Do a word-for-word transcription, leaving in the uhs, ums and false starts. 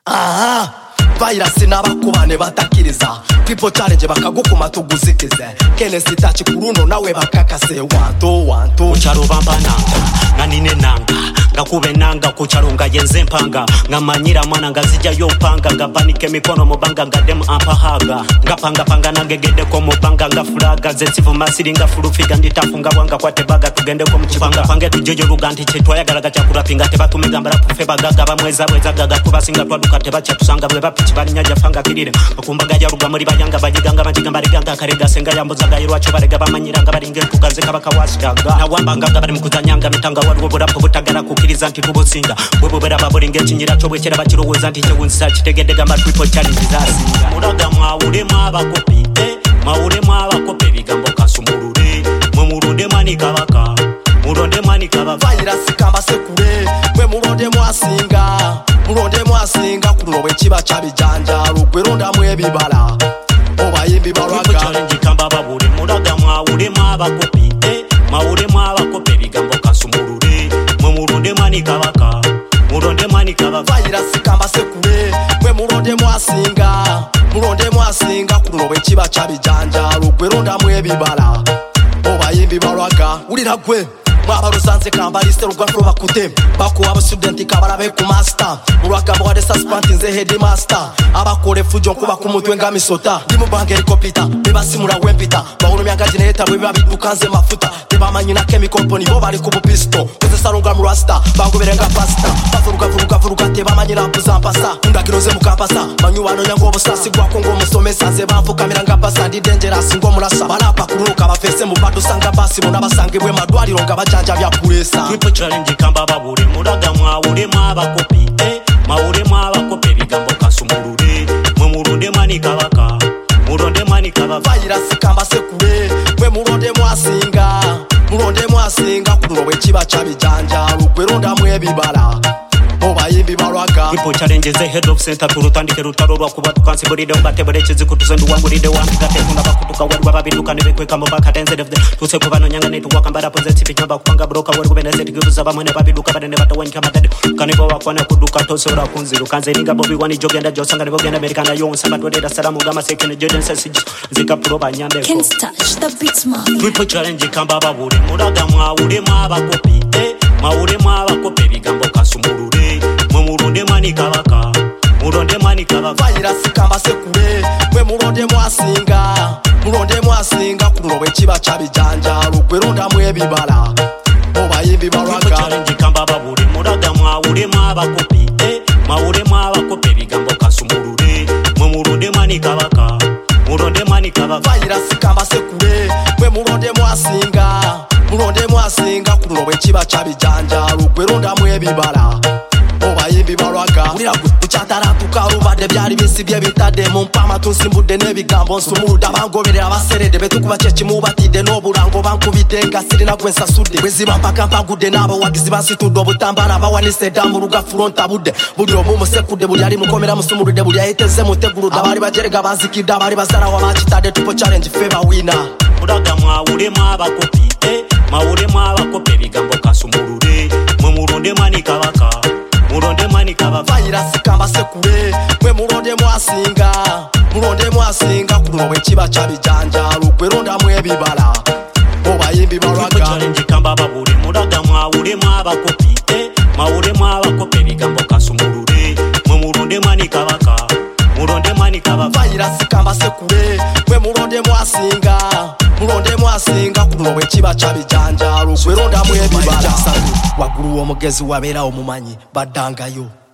aha virus n'abakubane batakiriza people challenge bakagukuma tuguzikize kenesi tachi kuruno nawe bakakase wanto wanto ucharo bampana nanine nanga ngakube nanga kucharunga yenze mpanga ngamanyira mwana ngazija yo panga ngabanike mikono mubanga ngadem ampahaga ngapanga panga nagegede ko mubanga ngafuraga zetsivu masiri ngafurufiga nditafunga bwanga kwatebaga tugende ko mukibanga pange tujojo ruganti chetwa yagaraga cyakurapinga tebatumigambara kufe bagaga bamweza bweza gaga kubasinga twaduka tebacha tusanga bwe bapichi barinyaja fanga kirire bakumbaga ya ruga muri bayanga bagiganga bagiganga riganga karega senga yambuzaga yirwacho barega bamanyiranga baringe tukaze kabakawashaga na wambanga bari mukuzanyanga mitanga warwo burapo butagara kukiriza nti tubusinga bwebo bera baboringe kinyira cyo bwekera bakiruweza nti cyewunsa kitegedega ma triple challenge zasinga muraga mwawure mwabakopi eh mwawure mwabakopi bigambo kasumurure mwe murude mani kabaka muronde mani kabaka virus kamba sekure mwe muronde mwasinga muronde mwasinga kunowe kiba cyabijanja rugweronda mwe bibala obayimbi baraga challenge kamba babure muraga mwawure mwabakopi eh mwawure mwabakopi bigambo kasumurure mwe muronde mani kabaka muronde mani kabaka virus kamba sekure mwe muronde mwasinga muronde mwasinga kunowe kiba cyabijanja rugweronda mwe bibala obayimbi baraga urira gwe mwabarusanze kamba liste rugafro bakute bako aba student kabarabe ku master muraga mwade suspend nze headmaster abakore fujo kuba ku mutwe ngamisota ndimu bangeri kopita bebasimura wempita bawuno myanga generator bwe babidukanze mafuta tebamanyina chemical company bo bari ku pisto kuze sarunga mu rasta bango berenga pasta bafuruka furuka furuka tebamanyira kuzampasa undakiroze mukampasa manyuwano nyango bosasi gwako ngo musomesa ze bafukamira ngapasa ndi dangerous ngo murasa balapa kuruka bafese mu bado sanga basi bona basange bwe madwaliro ngaba janja bya kuresa triple challenge kamba babure muraga mwawure mwabakopi eh mwawure mwabakopi bigambo kasumurure mwe muronde mani kabaka muronde mani kabaka virus kamba sekure mwe muronde mwasinga muronde mwasinga kunowe kiba cyabijanja rugweronda mwe bibala obayimbi baraga triple challenge ze head of center turutandike rutaro rwa kuba tukanse buride bateberecheze kutuzendu wanguride wandikate kuna bakutuka wari babiduka nebekwe kamo bakatenze devde tuse kubano nyanga netu wakambara pozeti pichamba kupanga broka wari kubeneze tikuza bamone babiduka badene batawenka madade kanibo wakwana kuduka tosora kunziru kanze ninga bobi wani jogenda josanga nebo genda americana yonsa batwede salamu gama second jordan sesiji zika pro banyande can touch the beats man triple challenge kamba babure muraga mwawure mwabakopi eh mwawure mwabakopi bigambo kasumurure mwe muronde mani kabaka muronde mani kabaka virus kamba sekure mwe muronde mwasinga muronde mwasinga kunowe kiba cyabijanja rugweronda mwe bibala obayimbi baraga challenge kamba babure muraga mwawure mwabakopi eh mwawure mwabakopi bigambo kasumurure mwe muronde mani kabaka muronde mani kabaka virus kamba sekure mwe muronde mwasinga muronde mwasinga kunowe kiba cyabijanja rugweronda mwe bibala obayimbi baraga urira gucatara tukarubade byari bisi bye bitade mu mpama tunsimbude nebigambo nsumuruda bangoberera abaserede betukuba cece mubatide no burango bankubitenga siri na gwensa sude weziba mpaka mpagude nabo wagizi basitudo butambara bawanise damu ruga fronta bude buryo mumusekude buri ari mukomera musumurude buri yahiteze muteguruda bari bagerega bazikida bari bazara wa bakitade tupo challenge favor winner muraga mwawure mwabakopi eh mwawure mwabakopi bigambo kasumurure mwe muronde mani kabaka muronde mani kabaka virus kamba sekure mwe muronde mwasinga muronde mwasinga kunowe kiba cyabijanja rugweronda mwe bibala obayimbi baraga challenge kamba babure muraga mwawure mwabakopi eh mwawure mwabakopi bigambo kasumurure mwe muronde mani kabaka muronde mani kabaka virus kamba sekure mwe muronde mwasinga muronde mwasinga kunowe kiba cyabijanja rugweronda mwe bibala waguru wo mugezi wabera umumanyi badangayo